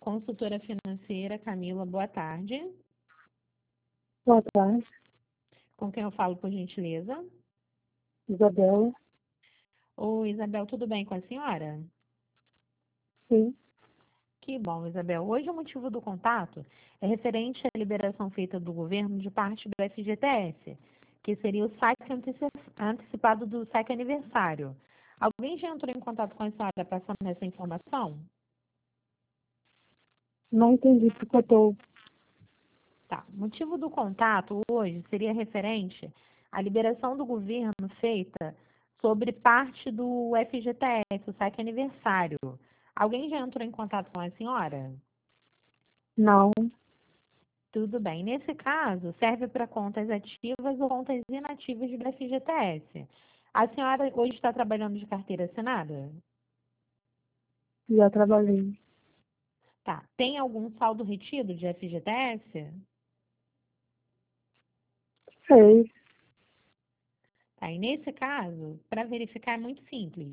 consultora financeira Camila, boa tarde. Boa tarde, Com quem eu falo, por gentileza? Isabela. Oi, Isabel, tudo bem com a senhora? Sim, Que bom, Isabel. Hoje o motivo do contato é referente à liberação feita do governo de parte do FGTS, que seria o saque antecipado do saque aniversário. Alguém já entrou em contato com a senhora passando essa informação? não entendi porque eu estou. Tá. O motivo do contato hoje seria referente à liberação do governo feita sobre parte do FGTS, o saque aniversário. Alguém já entrou em contato com a senhora? Não, Tudo bem. Nesse caso, serve para contas ativas ou contas inativas do FGTS. A senhora hoje está trabalhando de carteira assinada? já trabalhei. Tá. Tem algum saldo retido de FGTS? Sei, Tá. E nesse caso, para verificar é muito simples.